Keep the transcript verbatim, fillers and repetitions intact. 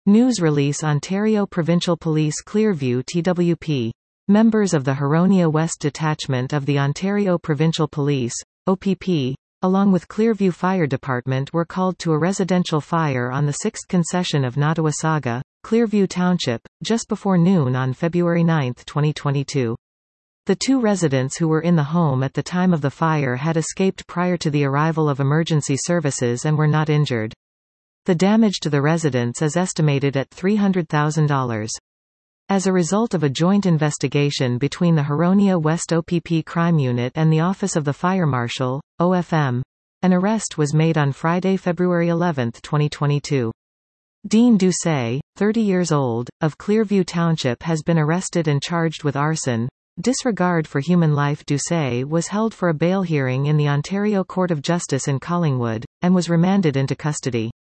News release Ontario Provincial Police Clearview T W P. Members of the Huronia West Detachment of the Ontario Provincial Police, O P P, along with Clearview Fire Department were called to a residential fire on the sixth concession of Nottawasaga, Clearview Township, just before noon on February ninth twenty twenty-two. The two residents who were in the home at the time of the fire had escaped prior to the arrival of emergency services and were not injured. The damage to the residents is estimated at three hundred thousand dollars. As a result of a joint investigation between the Huronia West O P P Crime Unit and the Office of the Fire Marshal, O F M, an arrest was made on Friday, February eleventh twenty twenty-two. Dean Doucet, thirty years old, of Clearview Township has been arrested and charged with arson, disregard for human life. Doucet was held for a bail hearing in the Ontario Court of Justice in Collingwood, and was remanded into custody.